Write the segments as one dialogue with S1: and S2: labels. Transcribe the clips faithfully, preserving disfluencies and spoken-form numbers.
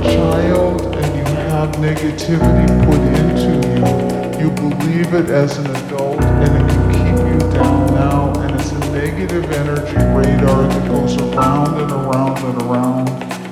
S1: child and you have negativity put into you, you believe it as an adult and it can keep you down now, and it's a negative energy radar that goes around and around and around.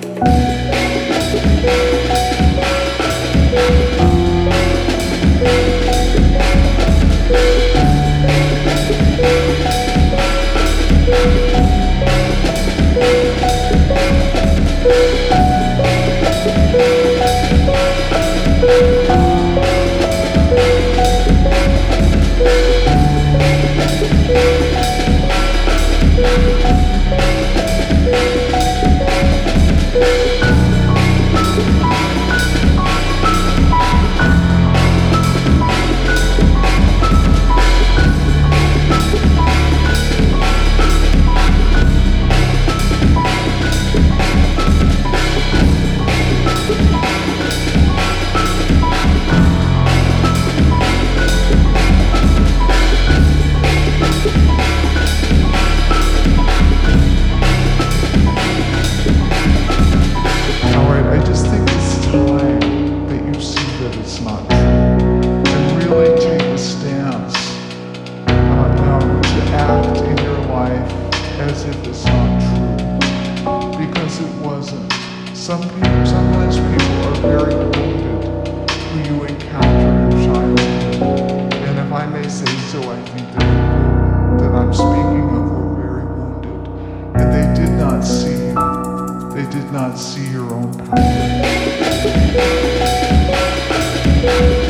S1: As if it's not true, because it wasn't. Some people, sometimes people are very wounded who you encounter in childhood, and if I may say so, I think that people that I'm speaking of were very wounded, and they did not see you. They did not see your own power.